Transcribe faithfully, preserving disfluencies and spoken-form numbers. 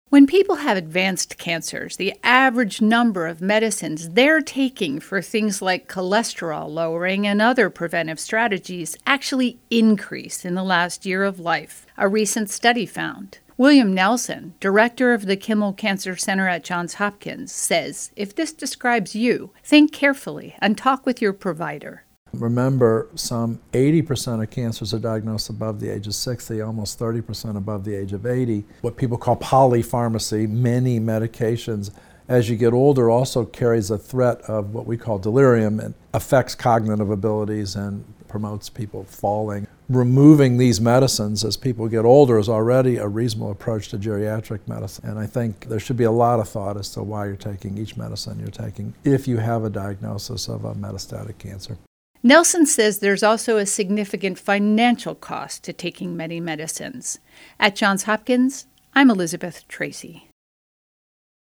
When people have advanced cancers, the average number of medicines they're taking for things like cholesterol lowering and other preventive strategies actually increase in the last year of life, a recent study found. William Nelson, director of the Kimmel Cancer Center at Johns Hopkins, says if this describes you, think carefully and talk with your provider. Remember, some eighty percent of cancers are diagnosed above the age of sixty, almost thirty percent above the age of eighty. What people call polypharmacy, many medications, as you get older, also carries a threat of what we call delirium and affects cognitive abilities and promotes people falling. Removing these medicines as people get older is already a reasonable approach to geriatric medicine. And I think there should be a lot of thought as to why you're taking each medicine you're taking if you have a diagnosis of a metastatic cancer. Nelson says there's also a significant financial cost to taking many medicines. At Johns Hopkins, I'm Elizabeth Tracy.